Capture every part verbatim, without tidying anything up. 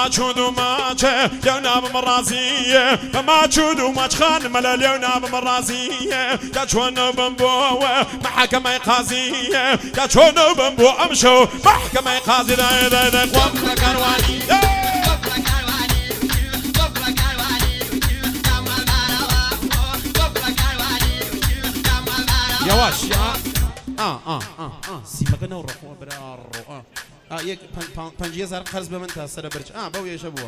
بما تشود وما لونا بمرازية بما تشود وما تخان ملا لونا بمرازية يا شون بمبو محكمة قاضية يا شون بمبو أمشو محكمة قاضي دا دا دا قوم كرواني يواش يا آه آه آه آه سيبك نور برار آه آه يك پن پنجيه زار قرض به من تاثر برج آه باوی شبوه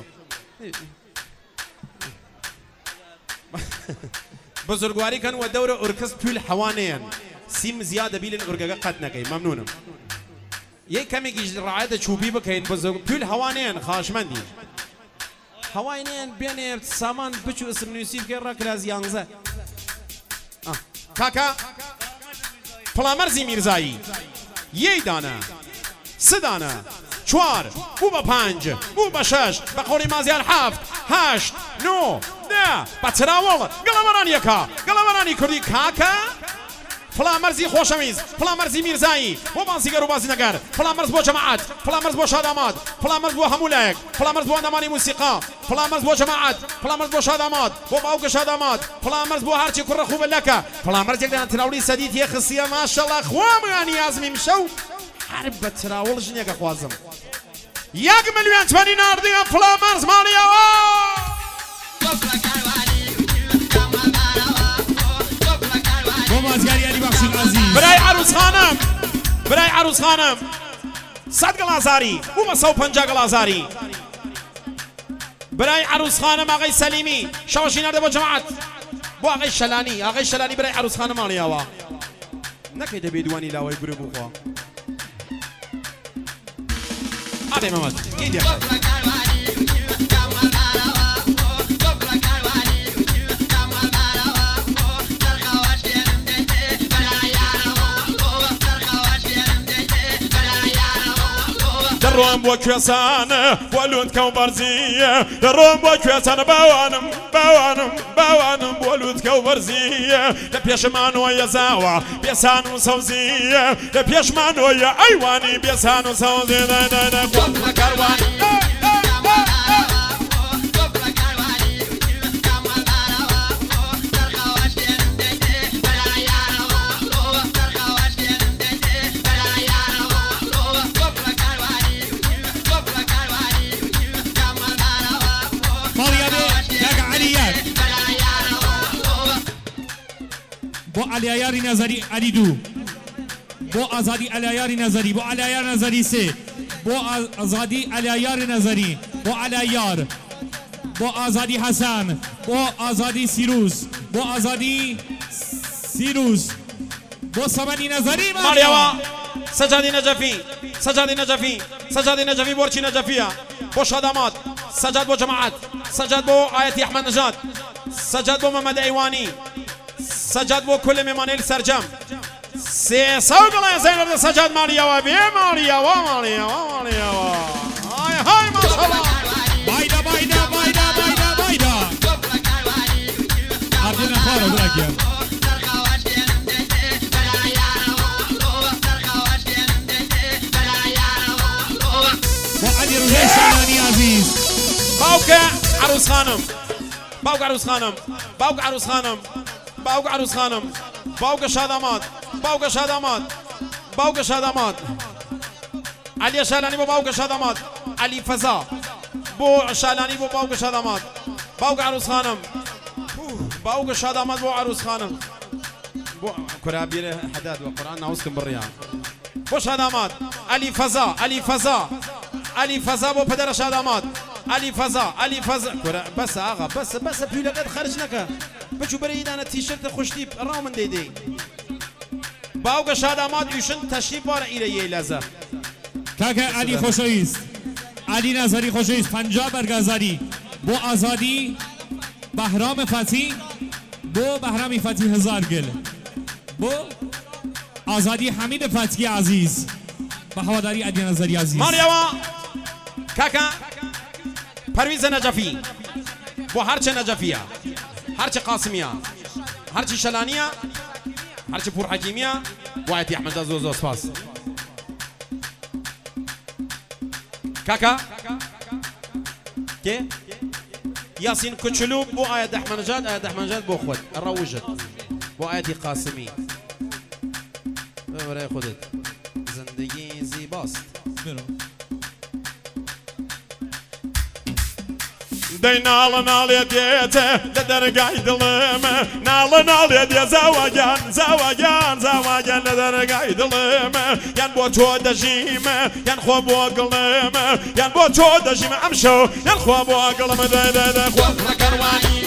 بزرگواری كان ودور أوركس بول حوانين سيم زيادة بيلن أورجا قد نكين ممنونم يك كم يجي رعاية شوبي بكين بزرگ بول حوانين خاشمندي حوانين بين سامان بچو اسم نوسيف كي راكلاز يانزه آه كاكا پلامرزی میرزایی یه دانه سه دانه چوار بو با پنج بو با شش با قوری مازیار هفت هشت نو ده با تراول گلمرانی یکا گلمرانی کردی کاکا پلامرزی خوشمیز پلامرزی میرزایی و بازیگر و بازی نگر پلامرز با جماعت پلامرز با شادامات پلامرز با همولک پلامرز با نمانی موسیقی پلامرز با جماعت پلامرز با شادامات و باوک شادامات پلامرز با هرچی کر خوب لکه پلامرز یک دان تراولی سدید یه خصیه ماشاءالله خوام یعنی ازمی مشو حرب تراول جنیک خوازم یک میلیون تمانی نردی پلامرز مالیا برای عروس خانم برای عروس خانم صد گلازاری و مساو پنجاه گلازاری برای عروس خانم آقای سلیمی شواشی نرده با جماعت با آقای شلانی آقای شلانی برای عروس خانم آلیاوا نکیده بیدوانی لاوی گروه بخوا آده محمد گیدی دروم بو كيسان بولود كوبرزية دروم بو كيسان باوانم باوانم باوانم بولود كوبرزية لبيش مانو يا زاوا بيسانو سوزية لبيش مانو يا أيواني بيسانو سوزية دا دا دا قوم كرواني با علیاری نظری علی دو با آزادی علیاری نظری با علیار نظری سه با آزادی علیار نظری با علیار با آزادی حسن با آزادی سیروس با آزادی سیروس با سمنی نظری ماريوا سجادي نجفي سجادي نجفي سجادي نجفي بورشي نجفية بو شادامات سجاد بو جماعات سجاد بو آيتي أحمد نجات سجاد بو محمد ايواني سجاد بو كل ممانيل سرجم سي سوق الله زينب سجاد ماريوا بي ماريوا ماريوا ماريوا هاي هاي ما شاء الله بايدا بايدا بايدا بايدا بايدا عبدنا خالد راكيا وعلي رجال شعلاني عزيز باوك عروس خانم باوك عروس خانم باوك عروس خانم باوك عروس خانم باوك شادامات باوك شادامات باوك شادامات علي شالاني بو باوك شادامات علي فزا بو شالاني بو باوك شادامات باوك عروس خانم باوك شادامات بو عروس خانم بو كرابير حداد وقرآن نعوزكم بالرياض بو شادامات علي فزا علي فزا علي فزا بو پدر شادامات علي فزا علي فزا بس آقا بس بس بيلا قد خرجناك بچو بريد انا تيشرت خوشتيب رامن دي دي باوك شادامات يوشن تشريف وارا إليه لازا كاكا علي خوشويست علي نظري خوشويست پنجاه برگزاری بو آزادی بهرام فتحی بو بهرام فتحی هزار گل بو آزادی حمید فتحی عزیز با هواداری علی نظری عزیز ماريوا كاكا پرویز نجفی بو هرچه نجفیه هرچه قاسمیه هرچه شلانیه هرچه پور حکیمیه و آیتی احمد زوزو سپاس كاكا كي ياسين كتشلو بو آية أحمنجاد آية أحمنجاد بو خود الروجت بو آية قاسمي برای خودت زندگی زیباست دی ناله ناله دیته لدرگای دلم ناله ناله دی زواجان زواجان زواجان لدرگای دلم یان بو تو دجیم یان خو بو قلم یان بو تو دجیم امشو یان خو بو قلم دی دی دی خو کروانی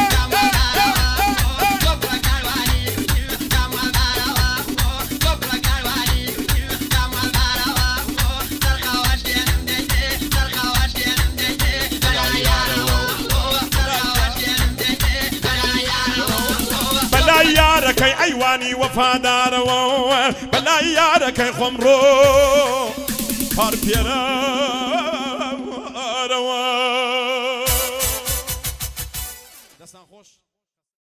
بلا يارك عيواني وفادار بلا يارك خمرو كاربيرا